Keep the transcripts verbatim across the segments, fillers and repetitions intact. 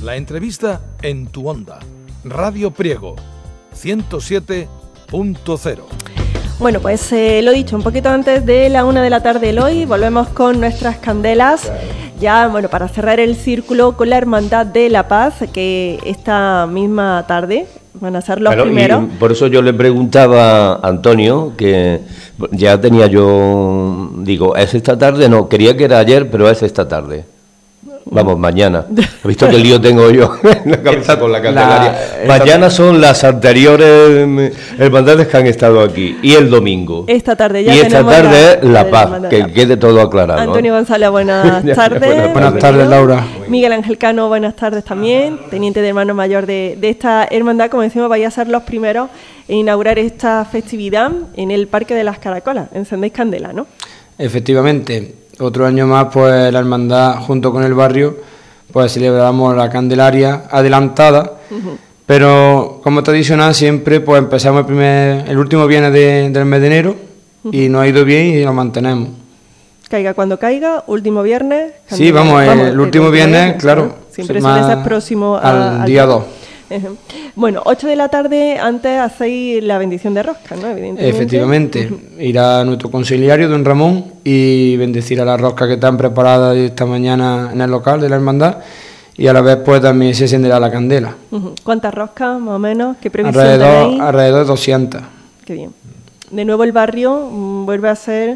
La entrevista en tu onda. Radio Priego, ciento siete punto cero. Bueno, pues eh, lo dicho, un poquito antes de la una de la tarde el hoy, volvemos con nuestras candelas. Ya, bueno, para cerrar el círculo con la Hermandad de la Paz, que esta misma tarde van a ser los bueno, primeros. Y por eso yo le preguntaba a Antonio, que ya tenía yo, digo, ¿es esta tarde? No, quería que era ayer, pero es esta tarde. Vamos, mañana. ¿Has visto qué lío tengo yo en la cabeza con la Candelaria? La, mañana son las anteriores hermandades que han estado aquí. Y el domingo. Esta tarde ya y esta tarde la, es La Paz, que quede todo aclarado. Antonio González, buenas tardes. buenas, buenas tardes, Laura. Miguel Ángel Cano, buenas tardes también. Teniente de hermano mayor de, de esta hermandad. Como decimos, vais a ser los primeros en inaugurar esta festividad en el Parque de las Caracolas. Encendéis candela, ¿no? Efectivamente. Otro año más, pues la hermandad, junto con el barrio, pues celebramos la Candelaria adelantada, uh-huh. Pero como tradicional siempre, pues empezamos el primer, el último viernes de, del mes de enero, uh-huh. Y nos ha ido bien y lo mantenemos. Caiga cuando caiga, último viernes. Candelaria. Sí, vamos, el, vamos, el último el viernes, viernes, claro. ¿no? Siempre suele ser próximo a, al día dos. Uh-huh. Bueno, ocho de la tarde, antes hacéis la bendición de rosca, ¿no? Evidentemente. Efectivamente, uh-huh. Irá nuestro conciliario, don Ramón, y bendecir a las roscas que están preparadas esta mañana en el local de la hermandad, y a la vez pues también se encenderá la candela. Uh-huh. ¿Cuántas roscas, más o menos? ¿Qué previsión alrededor, tenéis? Alrededor de doscientas. Qué bien. De nuevo el barrio mmm, vuelve a ser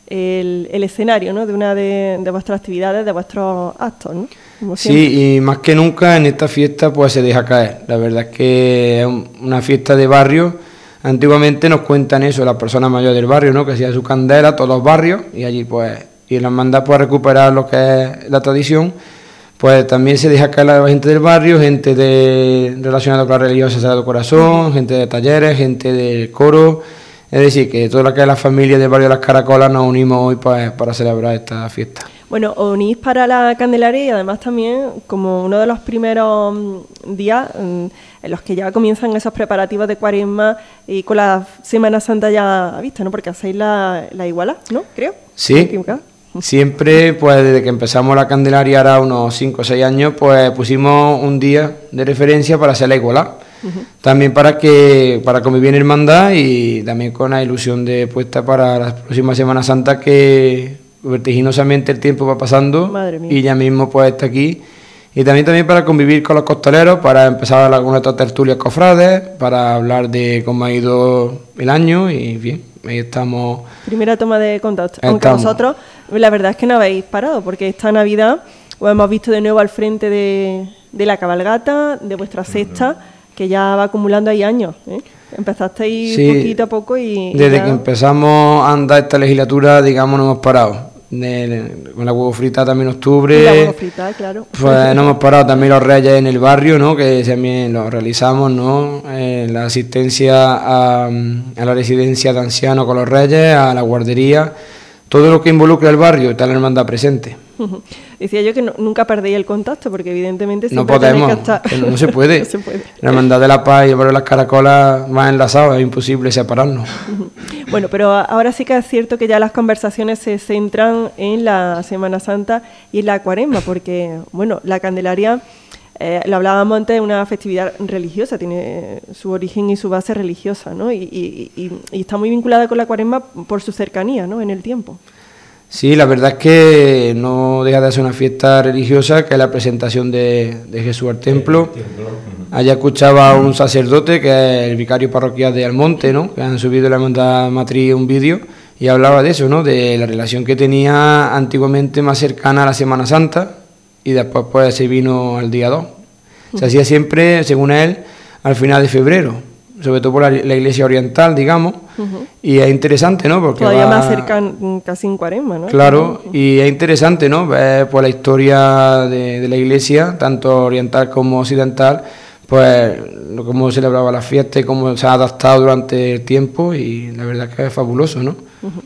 el, el escenario, ¿no? De una de, de vuestras actividades, de vuestros actos, ¿no? Sí, y más que nunca en esta fiesta pues se deja caer. La verdad es que es una fiesta de barrio. Antiguamente nos cuentan eso las personas mayores del barrio, ¿no? Que hacía su candela todos los barrios, y allí pues, y la hermandad puede recuperar lo que es la tradición. Pues también se deja caer la gente del barrio, gente de relacionada con la religiosa Sagrado Corazón, gente de talleres, gente del coro. Es decir, que toda la que es la familia del barrio de las Caracolas nos unimos hoy pues, para celebrar esta fiesta. Bueno, os unís para la Candelaria y además también como uno de los primeros días en los que ya comienzan esos preparativos de Cuaresma y con la Semana Santa ya vista, ¿no? Porque hacéis la, la iguala, ¿no? Creo. Sí, siempre, pues desde que empezamos la Candelaria, ahora unos cinco o seis años, pues pusimos un día de referencia para hacer la iguala. Uh-huh. También para que para convivir en hermandad y también con la ilusión de puesta para la próxima Semana Santa, que vertiginosamente el tiempo va pasando y ya mismo pues está aquí, y también también para convivir con los costaleros, para empezar algunas otras tertulias cofrades, para hablar de cómo ha ido el año, y bien, ahí estamos. Primera toma de contacto, aunque vosotros la verdad es que no habéis parado, porque esta Navidad os hemos visto de nuevo al frente de, de la cabalgata, de vuestra sexta, que ya va acumulando ahí años, ¿eh? Empezasteis sí, poquito a poco y... Desde y ya... que empezamos a andar esta legislatura, digamos, no hemos parado. De, de, con la huevo frita también en octubre. La huevo frita, claro. Pues no hemos parado también los reyes en el barrio, ¿no? Que también lo realizamos, ¿no? Eh, la asistencia a, a la residencia de ancianos con los reyes, a la guardería, todo lo que involucra el barrio, está la hermandad presente. Uh-huh. Decía yo que no, nunca perdéis el contacto, porque evidentemente no podemos, que estar... no, no se puede. No se puede. La hermandad de la Paz y el barrio de las Caracolas van enlazados, es imposible separarnos. Uh-huh. Bueno, pero ahora sí que es cierto que ya las conversaciones se centran en la Semana Santa y en la Cuaresma, porque, bueno, la Candelaria, eh, lo hablábamos antes, es una festividad religiosa, tiene su origen y su base religiosa, ¿no? Y, y, y, y está muy vinculada con la Cuaresma por su cercanía, ¿no? En el tiempo. Sí, la verdad es que no deja de ser una fiesta religiosa, que es la presentación de, de Jesús al templo. Allá escuchaba a un sacerdote, que es el vicario parroquial de Almonte, ¿no? Que han subido en la hermandad matriz un vídeo, y hablaba de eso, ¿no? De la relación que tenía antiguamente más cercana a la Semana Santa, y después pues se vino al día dos. Se hacía siempre, según él, al final de febrero, sobre todo por la, la iglesia oriental, digamos, uh-huh. Y es interesante, ¿no? Porque todavía va, más cerca, casi en Cuaresma, ¿no? Claro, uh-huh. Y es interesante, ¿no? Ver pues, la historia de, de la iglesia, tanto oriental como occidental, pues cómo celebraba las fiestas y cómo se ha adaptado durante el tiempo, y la verdad es que es fabuloso, ¿no? Uh-huh.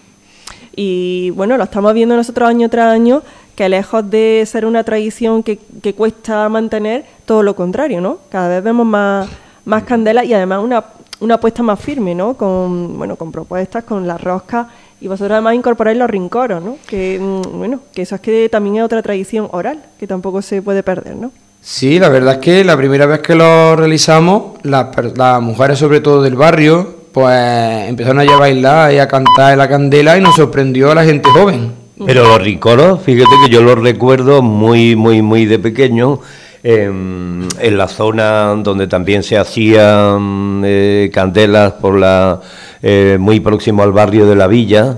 Y bueno, lo estamos viendo nosotros año tras año, que lejos de ser una tradición que, que cuesta mantener, todo lo contrario, ¿no? Cada vez vemos más... más candelas y además una, una apuesta más firme, ¿no? Con, bueno, con propuestas, con las roscas, y vosotros además incorporáis los rincoros, ¿no? Que, bueno, que eso es que también es otra tradición oral, que tampoco se puede perder, ¿no? Sí, la verdad es que la primera vez que lo realizamos, las, las mujeres sobre todo del barrio, pues empezaron a bailar y a cantar en la candela y nos sorprendió a la gente joven. Pero los rincoros, fíjate que yo los recuerdo muy, muy, muy de pequeño, eh, en la zona donde también se hacían eh, candelas por la eh, muy próximo al barrio de la Villa,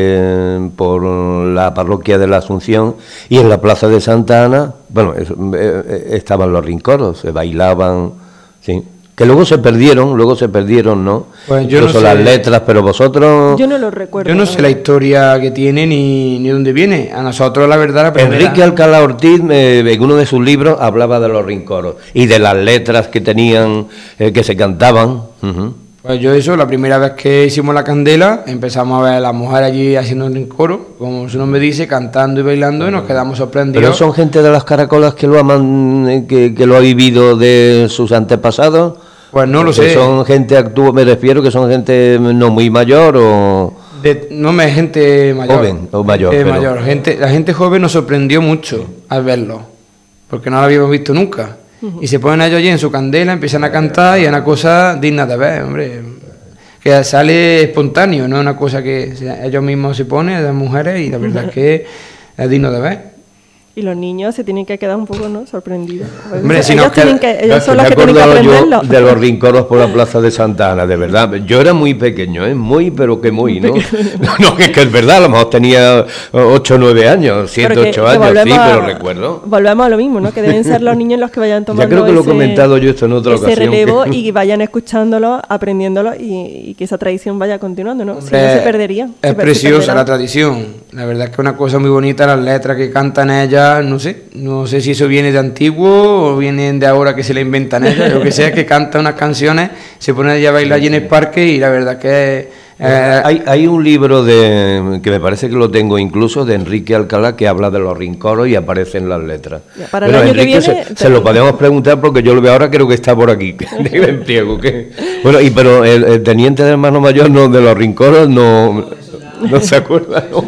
eh, por la parroquia de la Asunción, y en la plaza de Santa Ana, bueno, es, eh, estaban los rincoros, se bailaban, sí. Que luego se perdieron, luego se perdieron, ¿no? Pues yo Incluso no sé, las letras, pero vosotros... Yo no lo recuerdo. Yo no sé la historia que tiene ni, ni dónde viene. A nosotros, la verdad, la primera... Enrique Alcalá Ortiz, eh, en uno de sus libros, hablaba de los rincoros y de las letras que tenían, eh, que se cantaban. Uh-huh. Pues yo eso, la primera vez que hicimos la candela, empezamos a ver a las mujeres allí haciendo un rincoro, como su nombre dice, cantando y bailando, y nos quedamos sorprendidos. ¿Pero son gente de las caracolas que lo aman, que, que lo ha vivido de sus antepasados? Pues no lo sé. ¿Son gente actual, me refiero, que son gente no muy mayor o...? De, no me gente mayor. Joven o mayor. Gente pero... mayor. Gente, la gente joven nos sorprendió mucho al verlo, porque no lo habíamos visto nunca. Uh-huh. Y se ponen ellos allí en su candela, empiezan a cantar y es una cosa digna de ver, hombre. Que sale espontáneo, no es una cosa que ellos mismos se ponen, las mujeres, y la verdad es que es digno de ver. Y los niños se tienen que quedar un poco, ¿no?, sorprendidos. Hombre, si ellos nos tienen queda... que, ellos son Me los que tienen que acuerdo yo aprenderlo. de los rincoros por la plaza de Santa Ana, de verdad. Yo era muy pequeño, ¿eh? Muy, pero que muy, ¿no? No, no, es que es verdad, a lo mejor tenía ocho o nueve años, siete, ocho años, sí, a, pero recuerdo. Volvemos a lo mismo, ¿no? Que deben ser los niños los que vayan tomando ya creo que ese, lo he comentado yo esto en otra ese ocasión. relevo y vayan escuchándolo, aprendiéndolo y, y que esa tradición vaya continuando, ¿no? Hombre, si no se perdería. Es se preciosa la tradición. La verdad es que es una cosa muy bonita, las letras que cantan ellas, no sé, no sé si eso viene de antiguo o vienen de ahora que se le inventan ellas, lo que sea, que canta unas canciones, se ponen allí a bailar allí en el parque y la verdad que... Eh, hay, hay un libro de que me parece que lo tengo incluso de Enrique Alcalá que habla de los rincoros y aparecen las letras. Ya, para bueno, el año Enrique que viene, se, se lo podemos preguntar porque yo lo veo ahora, creo que está por aquí en Priego, que bueno, y pero el, el teniente de hermano mayor no, de los rincoros no, no se acuerda, ¿no?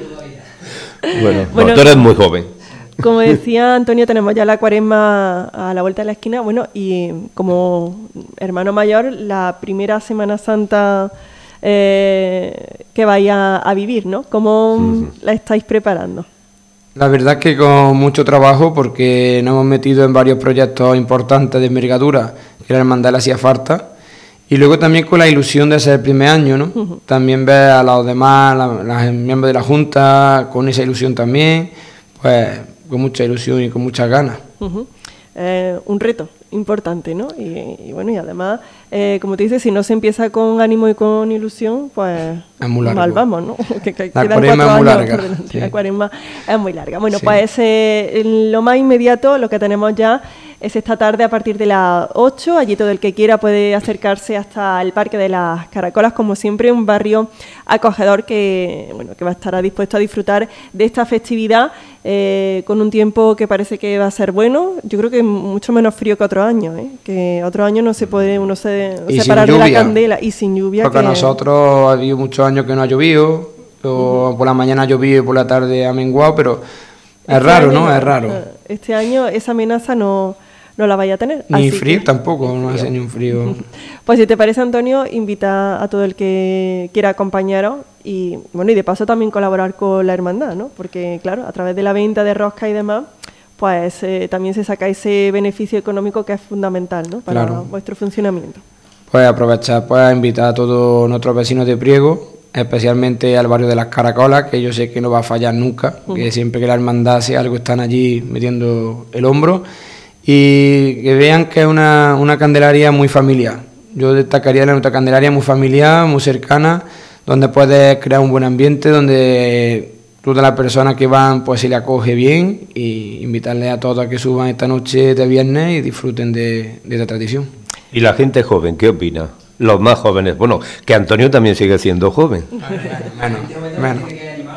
Bueno, bueno, no, tú eres muy joven. Como decía Antonio, tenemos ya la cuaresma a la vuelta de la esquina, bueno, y como hermano mayor, la primera Semana Santa eh, que vaya a vivir, ¿no? ¿Cómo uh-huh. la estáis preparando? La verdad es que con mucho trabajo, porque nos hemos metido en varios proyectos importantes de envergadura, que la hermandad le hacía falta, y luego también con la ilusión de ser el primer año, ¿no? Uh-huh. También ver a los demás, los miembros de la Junta, con esa ilusión también, pues... con mucha ilusión y con muchas ganas. Uh-huh. Eh, un reto importante, ¿no? Y, y bueno, y además, eh, como te dices, si no se empieza con ánimo y con ilusión, pues mal vamos, ¿no? que, que la cuaresma es muy larga. Sí. La cuaresma es muy larga. Bueno, sí. pues eh, lo más inmediato, lo que tenemos ya es esta tarde a partir de las ocho. Allí todo el que quiera puede acercarse hasta el Parque de las Caracolas, como siempre, un barrio acogedor que, bueno, que va a estar dispuesto a disfrutar de esta festividad eh, con un tiempo que parece que va a ser bueno. Yo creo que mucho menos frío que otros años, ¿eh? Que otros años no se puede uno se, separar de la candela y sin lluvia. Porque que... nosotros ha habido muchos años que no ha llovido, o uh-huh. por la mañana ha llovido y por la tarde ha menguado, pero es este raro, año, ¿no? Es raro. Este año esa amenaza no... no la vaya a tener. Ni Así frío que... tampoco, no hace ni un frío. Pues si te parece, Antonio, invita a todo el que quiera acompañaros y bueno, y de paso también colaborar con la hermandad, ¿no? Porque claro, a través de la venta de rosca y demás, pues eh, también se saca ese beneficio económico que es fundamental, ¿no? Para claro. vuestro funcionamiento. Pues aprovechar, pues invitar a todos nuestros vecinos de Priego, especialmente al barrio de las Caracolas, que yo sé que no va a fallar nunca, uh-huh. que siempre que la hermandad hace algo están allí metiendo el hombro. Y que vean que es una, una candelaria muy familiar. Yo destacaría la nuestra candelaria muy familiar, muy cercana, donde puedes crear un buen ambiente, donde todas las personas que van pues se le acoge bien, y invitarles a todos a que suban esta noche de viernes y disfruten de, de esta tradición. ¿Y la gente joven qué opina? Los más jóvenes, bueno, que Antonio también sigue siendo joven. Menos, menos.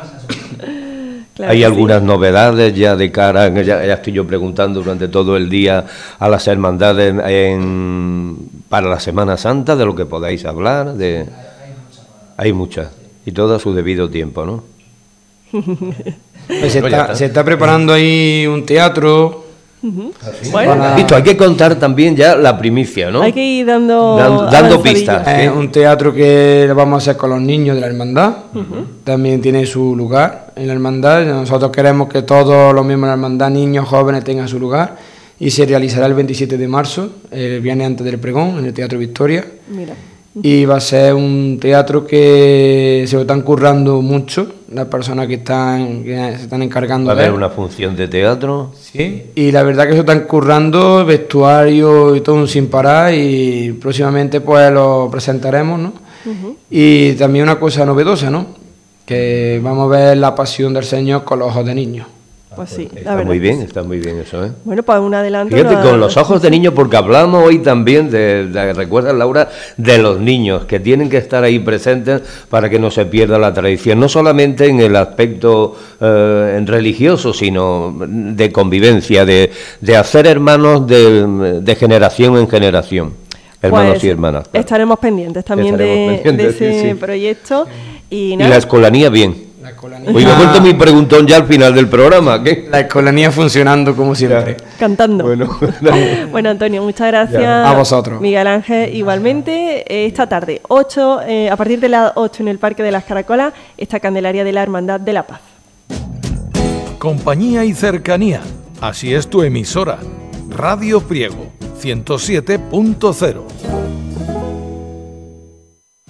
Claro, ¿hay algunas sí. novedades ya de cara, ya, ya estoy yo preguntando durante todo el día a las hermandades en, en, para la Semana Santa, de lo que podáis hablar? De, hay muchas, y todo a su debido tiempo, ¿no? Pues se, está, se está preparando ahí un teatro Uh-huh. Bueno, Para- visto, hay que contar también ya la primicia, ¿no? Hay que ir dando, Dan- dando avanzadillas. pistas. Es Sí. un teatro que lo vamos a hacer con los niños de la hermandad. También tiene su lugar en la hermandad. Nosotros queremos que todos los miembros de la hermandad, niños, jóvenes, tengan su lugar. Y se realizará el veintisiete de marzo, el viernes antes del pregón, en el Teatro Victoria. Mira. Y va a ser un teatro que se lo están currando mucho las personas que están que se están encargando Va a de haber él. una función de teatro. Sí, y la verdad que se están currando vestuario y todo un sin parar, y próximamente pues lo presentaremos, ¿no? Y también una cosa novedosa, ¿no? Que vamos a ver la pasión del Señor con los ojos de niños. Pues sí, la Está verdad. muy bien, está muy bien eso, ¿eh? Bueno, pues un adelanto. Fíjate, una- con los ojos de niño, porque hablamos hoy también, de, de recuerda Laura, de los niños, que tienen que estar ahí presentes para que no se pierda la tradición, no solamente en el aspecto eh, en religioso, sino de convivencia, de, de hacer hermanos de, de generación en generación, hermanos Pues y hermanas. claro. Estaremos pendientes también Estaremos de, pendientes, de ese sí, sí. proyecto. Y, Y nada, la escolanía bien. La escolanía, Hoy me he vuelto muy preguntón ya al final del programa, ¿qué? la escolanía funcionando como siempre. cantando. Bueno, Bueno, Antonio, muchas gracias. A vosotros. Miguel Ángel, igualmente. eh, Esta tarde, ocho, eh, a partir de las ocho en el Parque de las Caracolas, esta Candelaria de la Hermandad de la Paz. Compañía y cercanía. Así es tu emisora. Radio Priego ciento siete punto cero.